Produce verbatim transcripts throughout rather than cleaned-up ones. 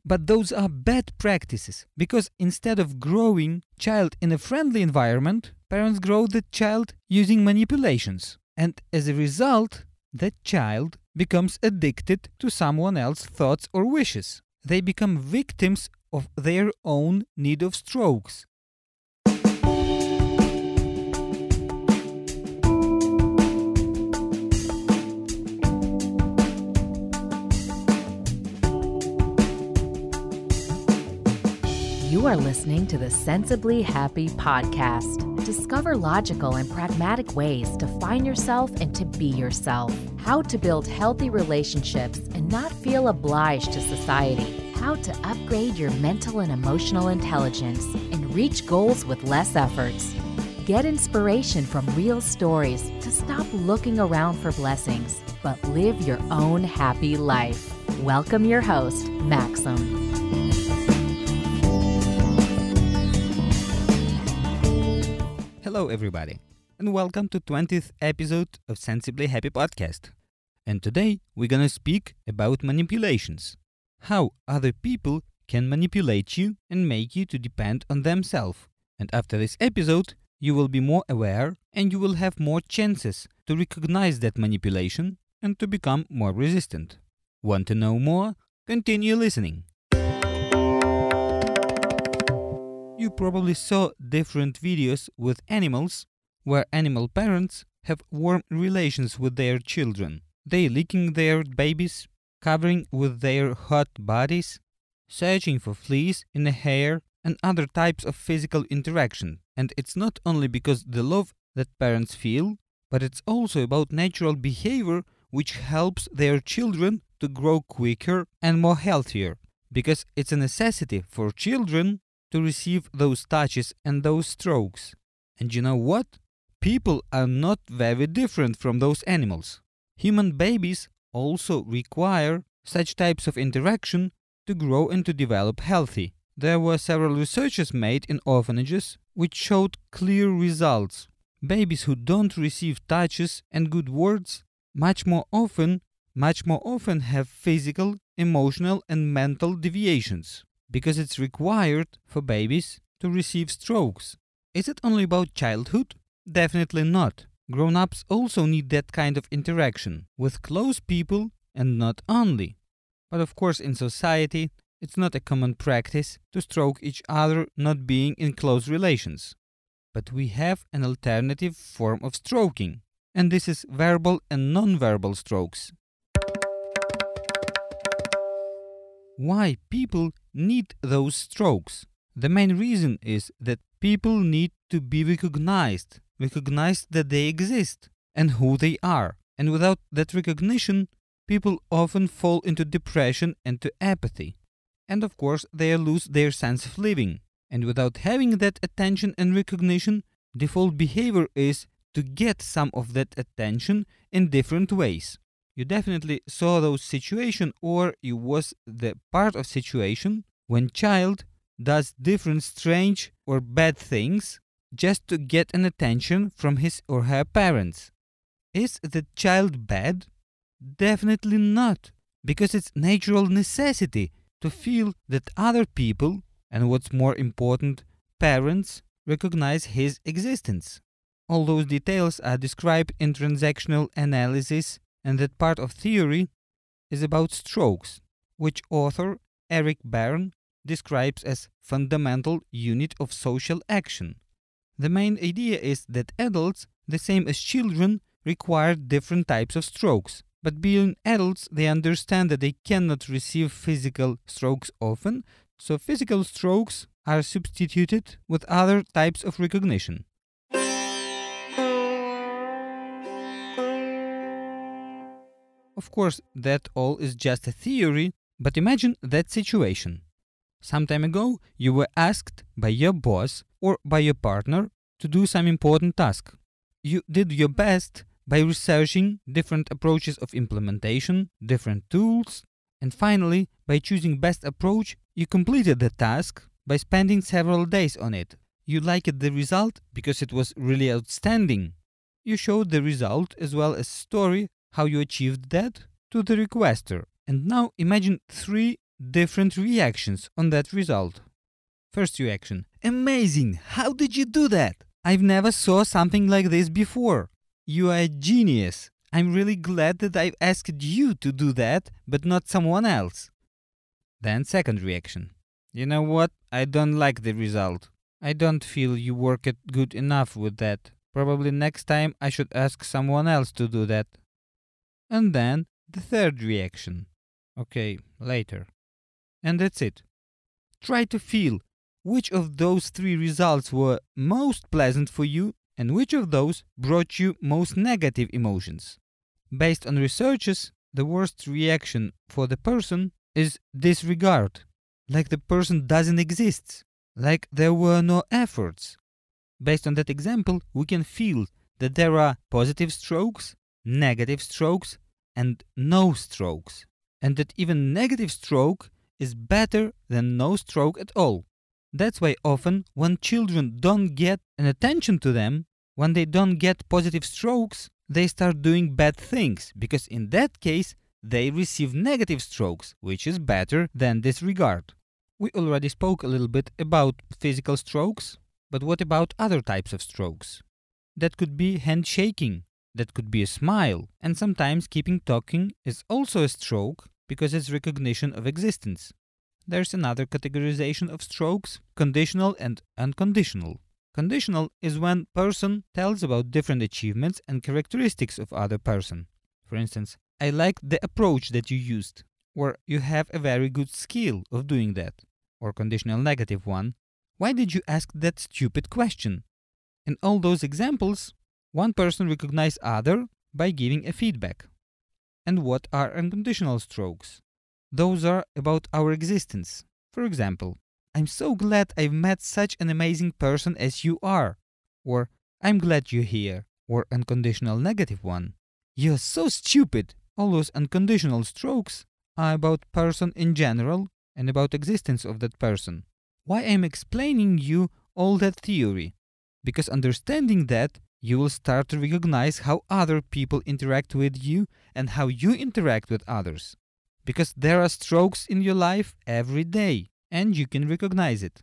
But those are bad practices, because instead of growing child in a friendly environment, parents grow the child using manipulations. And as a result, that child becomes addicted to someone else's thoughts or wishes. They become victims of their own need of strokes. You are listening to the Sensibly Happy podcast. Discover logical and pragmatic ways to find yourself and to be yourself. How to build healthy relationships and not feel obliged to society. How to upgrade your mental and emotional intelligence and reach goals with less efforts. Get inspiration from real stories to stop looking around for blessings, but live your own happy life. Welcome your host, Maxim. Hello everybody, and welcome to twentieth episode of Sensibly Happy podcast. And today we're gonna speak about manipulations. How other people can manipulate you and make you to depend on themselves. And after this episode, you will be more aware and you will have more chances to recognize that manipulation and to become more resistant. Want to know more? Continue listening. You probably saw different videos with animals where animal parents have warm relations with their children. They licking their babies, covering with their hot bodies, searching for fleas in the hair and other types of physical interaction. And it's not only because the love that parents feel, but it's also about natural behavior which helps their children to grow quicker and more healthier. Because it's a necessity for children to receive those touches and those strokes. And you know what? People are not very different from those animals. Human babies also require such types of interaction to grow and to develop healthy. There were several researches made in orphanages which showed clear results. Babies who don't receive touches and good words much more often, much more often have physical, emotional and mental deviations. Because it's required for babies to receive strokes. Is it only about childhood? Definitely not. Grown-ups also need that kind of interaction with close people and not only. But of course in society, it's not a common practice to stroke each other not being in close relations. But we have an alternative form of stroking, and this is verbal and non-verbal strokes. Why people need those strokes? The main reason is that people need to be recognized, recognized that they exist and who they are. And without that recognition, people often fall into depression and to apathy. And of course, they lose their sense of living. And without having that attention and recognition, default behavior is to get some of that attention in different ways. You definitely saw those situations, or you was the part of situation when child does different strange or bad things just to get an attention from his or her parents. Is the child bad? Definitely not, because it's natural necessity to feel that other people, and what's more important, parents, recognize his existence. All those details are described in transactional analysis. And that part of theory is about strokes, which author Eric Berne describes as fundamental unit of social action. The main idea is that adults, the same as children, require different types of strokes. But being adults, they understand that they cannot receive physical strokes often, so physical strokes are substituted with other types of recognition. Of course, that all is just a theory, but imagine that situation. Some time ago, you were asked by your boss or by your partner to do some important task. You did your best by researching different approaches of implementation, different tools, and finally, by choosing best approach, you completed the task by spending several days on it. You liked the result because it was really outstanding. You showed the result as well as story how you achieved that to the requester. And now imagine three different reactions on that result. First reaction: amazing! How did you do that? I've never saw something like this before. You are a genius. I'm really glad that I've asked you to do that, but not someone else. Then second reaction: you know what? I don't like the result. I don't feel you worked good enough with that. Probably next time I should ask someone else to do that. And then the third reaction: okay, later. And that's it. Try to feel which of those three results were most pleasant for you and which of those brought you most negative emotions. Based on researches, the worst reaction for the person is disregard, like the person doesn't exist, like there were no efforts. Based on that example, we can feel that there are positive strokes, negative strokes, and no strokes, and that even negative stroke is better than no stroke at all. That's why often when children don't get an attention to them, when they don't get positive strokes, they start doing bad things, because in that case they receive negative strokes, which is better than disregard. We already spoke a little bit about physical strokes, but what about other types of strokes? That could be handshaking, that could be a smile, and sometimes keeping talking is also a stroke because it's recognition of existence. There's another categorization of strokes: conditional and unconditional. Conditional is when person tells about different achievements and characteristics of other person. For instance, I like the approach that you used, or you have a very good skill of doing that. Or conditional negative one: why did you ask that stupid question? In all those examples, one person recognizes other by giving a feedback. And what are unconditional strokes? Those are about our existence. For example, I'm so glad I've met such an amazing person as you are. Or I'm glad you're here. Or unconditional negative one: you're so stupid. All those unconditional strokes are about person in general and about existence of that person. Why I'm explaining you all that theory? Because understanding that, you will start to recognize how other people interact with you and how you interact with others. Because there are strokes in your life every day, and you can recognize it.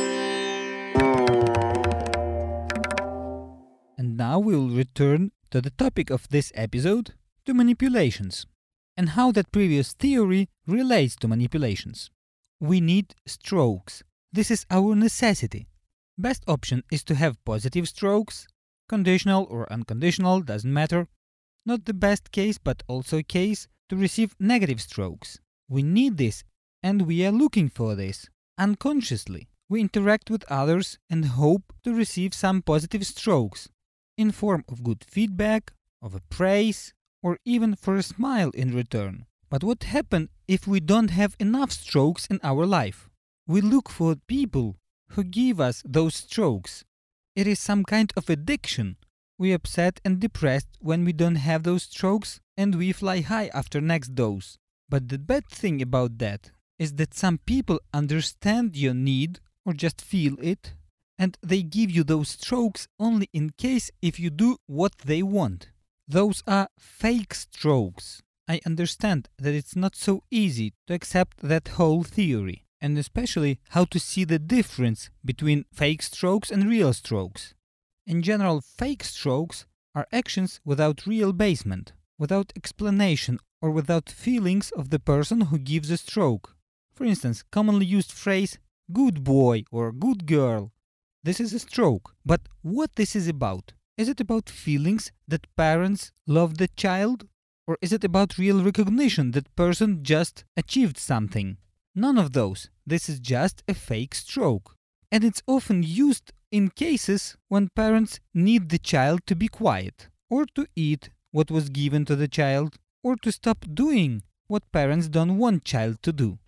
And now we'll return to the topic of this episode, to manipulations, and how that previous theory relates to manipulations. We need strokes. This is our necessity. Best option is to have positive strokes, conditional or unconditional, doesn't matter. Not the best case, but also a case to receive negative strokes. We need this, and we are looking for this. Unconsciously, we interact with others and hope to receive some positive strokes, in form of good feedback, of a praise, or even for a smile in return. But what happens if we don't have enough strokes in our life? We look for people who give us those strokes. It is some kind of addiction. We upset and depressed when we don't have those strokes, and we fly high after next dose. But the bad thing about that is that some people understand your need or just feel it, and they give you those strokes only in case if you do what they want. Those are fake strokes. I understand that it's not so easy to accept that whole theory, and especially how to see the difference between fake strokes and real strokes. In general, fake strokes are actions without real basement, without explanation or without feelings of the person who gives a stroke. For instance, commonly used phrase, good boy or good girl. This is a stroke, but what this is about? Is it about feelings that parents love the child? Or is it about real recognition that person just achieved something? None of those. This is just a fake stroke. And it's often used in cases when parents need the child to be quiet, or to eat what was given to the child, or to stop doing what parents don't want child to do.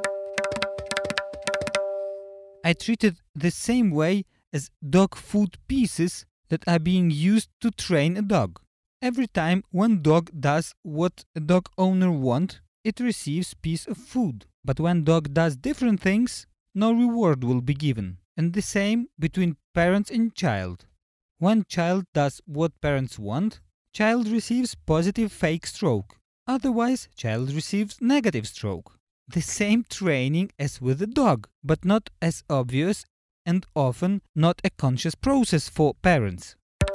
I treat it the same way as dog food pieces that are being used to train a dog. Every time one dog does what a dog owner wants, it receives piece of food. But when dog does different things, no reward will be given. And the same between parents and child. When child does what parents want, child receives positive fake stroke. Otherwise, child receives negative stroke. the same training as with a dog, but not as obvious and often not a conscious process for parents.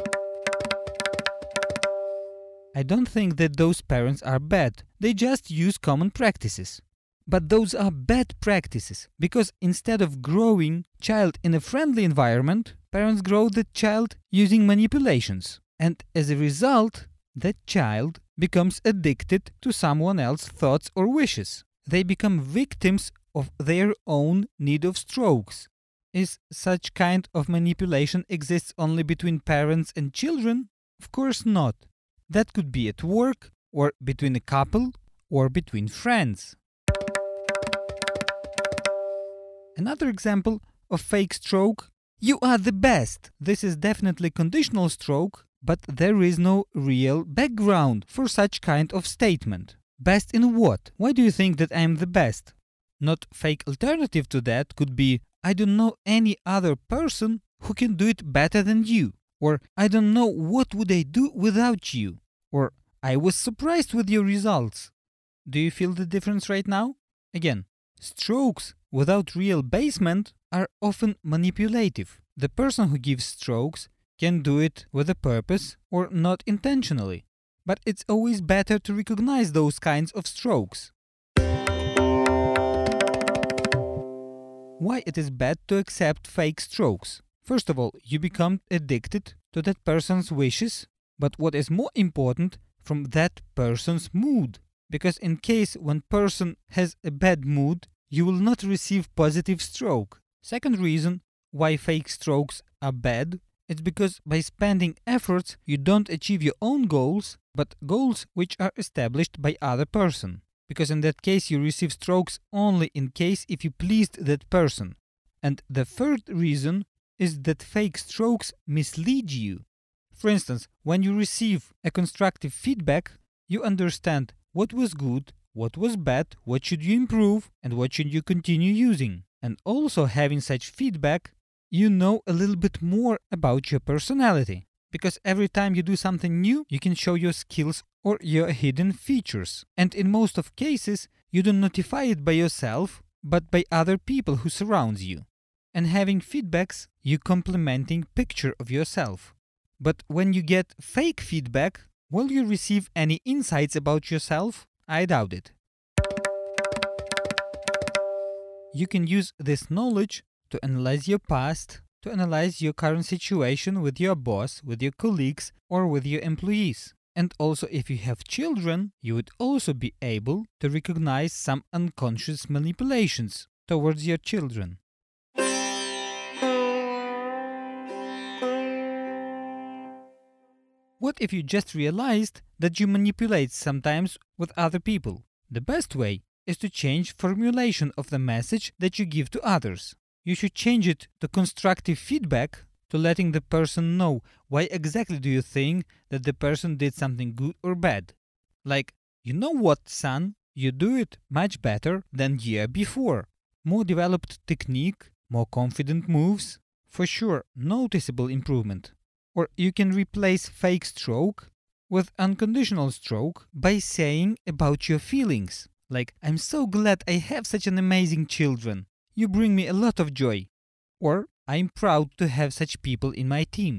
I don't think that those parents are bad, they just use common practices. But those are bad practices, because instead of growing child in a friendly environment, parents grow the child using manipulations. And as a result, that child becomes addicted to someone else's thoughts or wishes. They become victims of their own need of strokes. Is such kind of manipulation exists only between parents and children? Of course not. That could be at work, or between a couple, or between friends. Another example of fake stroke: you are the best. This is definitely conditional stroke, but there is no real background for such kind of statement. Best in what? Why do you think that I am the best? Not fake alternative to that could be, I don't know any other person who can do it better than you. Or I don't know what would I do without you. Or I was surprised with your results. Do you feel the difference right now? Again, strokes without real basement are often manipulative. The person who gives strokes can do it with a purpose or not intentionally. But it's always better to recognize those kinds of strokes. Why it is bad to accept fake strokes? First of all, you become addicted to that person's wishes, but what is more important, from that person's mood. Because in case one person has a bad mood, you will not receive positive stroke. Second reason why fake strokes are bad, it's because by spending efforts you don't achieve your own goals, but goals which are established by other person. Because in that case you receive strokes only in case if you pleased that person. And the third reason is that fake strokes mislead you. For instance, when you receive a constructive feedback, you understand what was good, what was bad, what should you improve, and what should you continue using. And also having such feedback, you know a little bit more about your personality. Because every time you do something new, you can show your skills or your hidden features. And in most of cases, you don't notify it by yourself, but by other people who surrounds you. And having feedbacks, you complementing picture of yourself. But when you get fake feedback, will you receive any insights about yourself? I doubt it. You can use this knowledge to analyze your past, to analyze your current situation with your boss, with your colleagues, or with your employees. And also, if you have children, you would also be able to recognize some unconscious manipulations towards your children. What if you just realized that you manipulate sometimes with other people? The best way is to change formulation of the message that you give to others. You should change it to constructive feedback, to letting the person know why exactly do you think that the person did something good or bad. Like, you know what, son, you do it much better than year before. More developed technique, more confident moves, for sure, noticeable improvement. Or you can replace fake stroke with unconditional stroke by saying about your feelings. Like, I'm so glad I have such an amazing children. You bring me a lot of joy. Or, I'm proud to have such people in my team.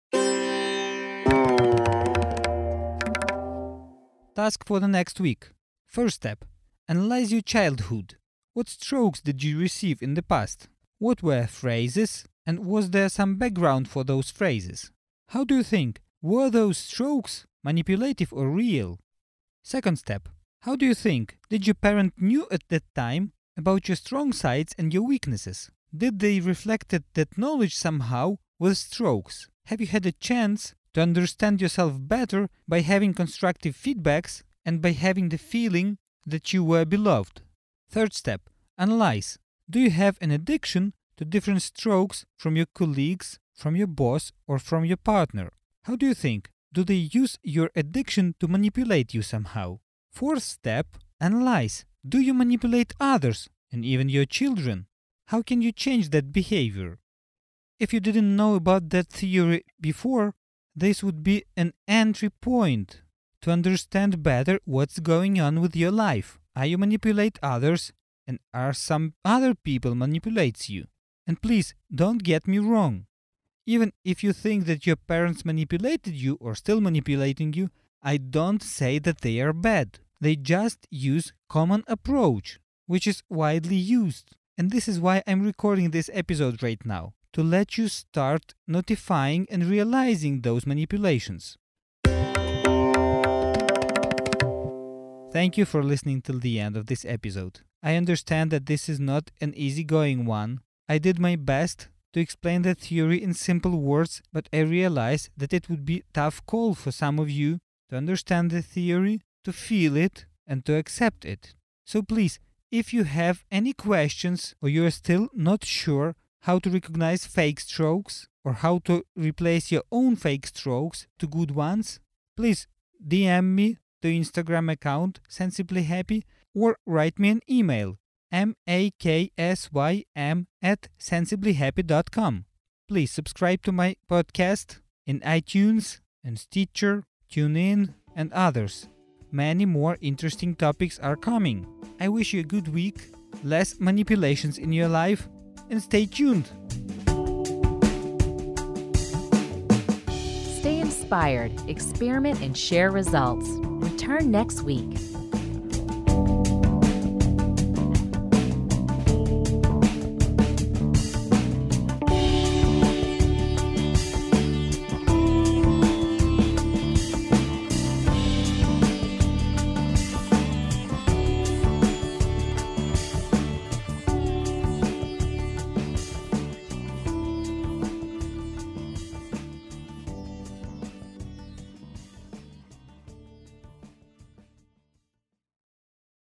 Task for the next week. First step. Analyze your childhood. What strokes did you receive in the past? What were phrases? And was there some background for those phrases? How do you think? Were those strokes manipulative or real? Second step. How do you think? Did your parent knew at that time about your strong sides and your weaknesses? Did they reflected that knowledge somehow with strokes? Have you had a chance to understand yourself better by having constructive feedbacks and by having the feeling that you were beloved? Third step. Analyze. Do you have an addiction to different strokes from your colleagues, from your boss, or from your partner? How do you think? Do they use your addiction to manipulate you somehow? Fourth step. Analyze. Do you manipulate others and even your children? How can you change that behavior? If you didn't know about that theory before, this would be an entry point to understand better what's going on with your life. How you manipulate others and are some other people manipulates you. And please, don't get me wrong. Even if you think that your parents manipulated you or still manipulating you, I don't say that they are bad. They just use common approach, which is widely used. And this is why I'm recording this episode right now, to let you start notifying and realizing those manipulations. Thank you for listening till the end of this episode. I understand that this is not an easygoing one. I did my best to explain the theory in simple words, but I realized that it would be a tough call for some of you to understand the theory, to feel it, and to accept it. So please, if you have any questions or you are still not sure how to recognize fake strokes or how to replace your own fake strokes to good ones, please D M me to Instagram account Sensibly Happy or write me an email maksym at sensibly happy dot com. Please subscribe to my podcast in iTunes and Stitcher, TuneIn, and others. Many more interesting topics are coming. I wish you a good week, less manipulations in your life, and stay tuned. Stay inspired, experiment, and share results. Return next week.